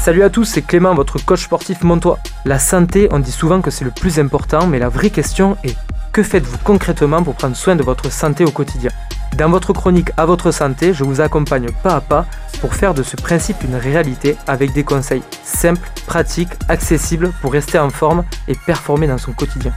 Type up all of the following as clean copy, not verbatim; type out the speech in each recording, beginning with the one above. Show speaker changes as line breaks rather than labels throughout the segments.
Salut à tous, c'est Clément, votre coach sportif montois. La santé, on dit souvent que c'est le plus important, mais la vraie question est que faites-vous concrètement pour prendre soin de votre santé au quotidien ? Dans votre chronique À votre santé, je vous accompagne pas à pas pour faire de ce principe une réalité avec des conseils simples, pratiques, accessibles pour rester en forme et performer dans son quotidien.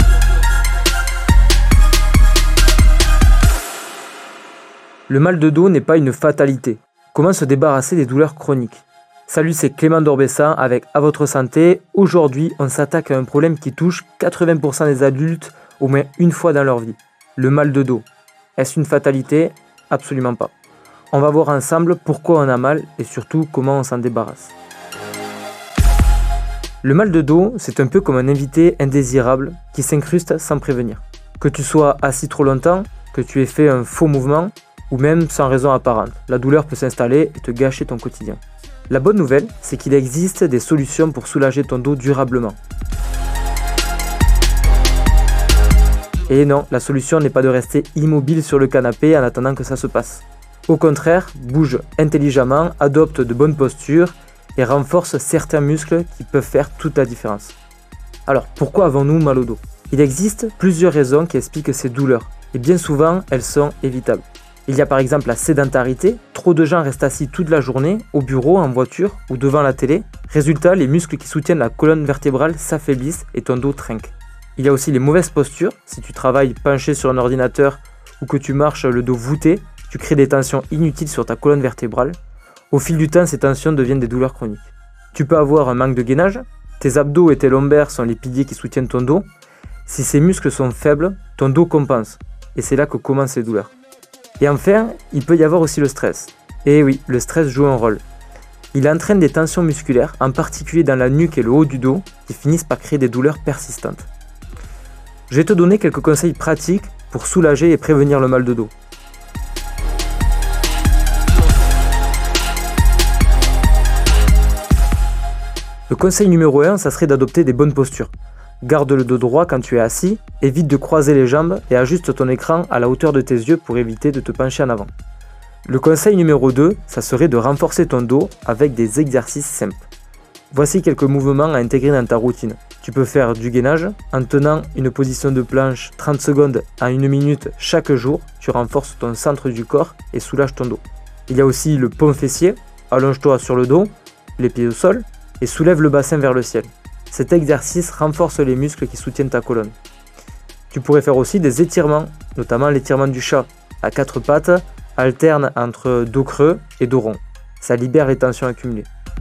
Le mal de dos n'est pas une fatalité. Comment se débarrasser des douleurs chroniques ? Salut, c'est Clément d'Orbessa avec À votre santé. Aujourd'hui, on s'attaque à un problème qui touche 80% des adultes au moins une fois dans leur vie. Le mal de dos. Est-ce une fatalité ? Absolument pas. On va voir ensemble pourquoi on a mal et surtout comment on s'en débarrasse. Le mal de dos, c'est un peu comme un invité indésirable qui s'incruste sans prévenir. Que tu sois assis trop longtemps, que tu aies fait un faux mouvement ou même sans raison apparente, la douleur peut s'installer et te gâcher ton quotidien. La bonne nouvelle, c'est qu'il existe des solutions pour soulager ton dos durablement. Et non, la solution n'est pas de rester immobile sur le canapé en attendant que ça se passe. Au contraire, bouge intelligemment, adopte de bonnes postures et renforce certains muscles qui peuvent faire toute la différence. Alors, pourquoi avons-nous mal au dos ? Il existe plusieurs raisons qui expliquent ces douleurs, et bien souvent, elles sont évitables. Il y a par exemple la sédentarité, trop de gens restent assis toute la journée, au bureau, en voiture ou devant la télé. Résultat, les muscles qui soutiennent la colonne vertébrale s'affaiblissent et ton dos trinque. Il y a aussi les mauvaises postures, si tu travailles penché sur un ordinateur ou que tu marches le dos voûté, tu crées des tensions inutiles sur ta colonne vertébrale. Au fil du temps, ces tensions deviennent des douleurs chroniques. Tu peux avoir un manque de gainage, tes abdos et tes lombaires sont les piliers qui soutiennent ton dos. Si ces muscles sont faibles, ton dos compense et c'est là que commencent les douleurs. Et enfin, il peut y avoir aussi le stress. Et oui, le stress joue un rôle. Il entraîne des tensions musculaires, en particulier dans la nuque et le haut du dos, qui finissent par créer des douleurs persistantes. Je vais te donner quelques conseils pratiques pour soulager et prévenir le mal de dos. Le conseil numéro 1, ça serait d'adopter des bonnes postures. Garde le dos droit quand tu es assis, évite de croiser les jambes et ajuste ton écran à la hauteur de tes yeux pour éviter de te pencher en avant. Le conseil numéro 2, ça serait de renforcer ton dos avec des exercices simples. Voici quelques mouvements à intégrer dans ta routine. Tu peux faire du gainage en tenant une position de planche 30 secondes à 1 minute chaque jour. Tu renforces ton centre du corps et soulages ton dos. Il y a aussi le pont fessier. Allonge-toi sur le dos, les pieds au sol et soulève le bassin vers le ciel. Cet exercice renforce les muscles qui soutiennent ta colonne. Tu pourrais faire aussi des étirements, notamment l'étirement du chat à 4 pattes, alterne entre dos creux et dos rond. Ça libère les tensions accumulées.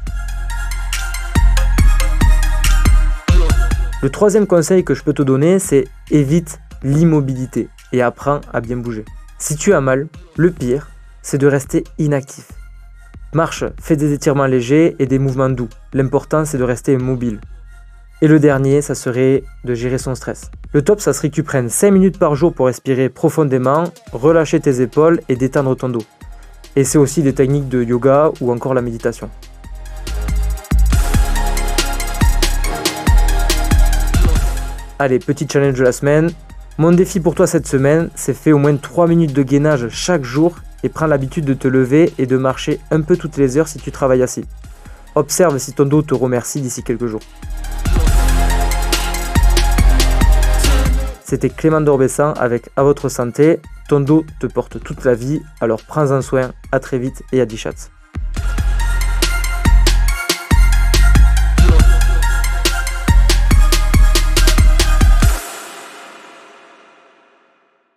Le troisième conseil que je peux te donner, c'est évite l'immobilité et apprends à bien bouger. Si tu as mal, le pire, c'est de rester inactif. Marche, fais des étirements légers et des mouvements doux. L'important, c'est de rester mobile. Et le dernier, ça serait de gérer son stress. Le top, ça serait que tu prennes 5 minutes par jour pour respirer profondément, relâcher tes épaules et détendre ton dos. Et c'est aussi des techniques de yoga ou encore la méditation. Allez, petit challenge de la semaine. Mon défi pour toi cette semaine, c'est fais au moins 3 minutes de gainage chaque jour et prends l'habitude de te lever et de marcher un peu toutes les heures si tu travailles assis. Observe si ton dos te remercie d'ici quelques jours. C'était Clément d'Orbessa avec À votre santé. Ton dos te porte toute la vie, alors prends-en soin, à très vite et à 10 chats.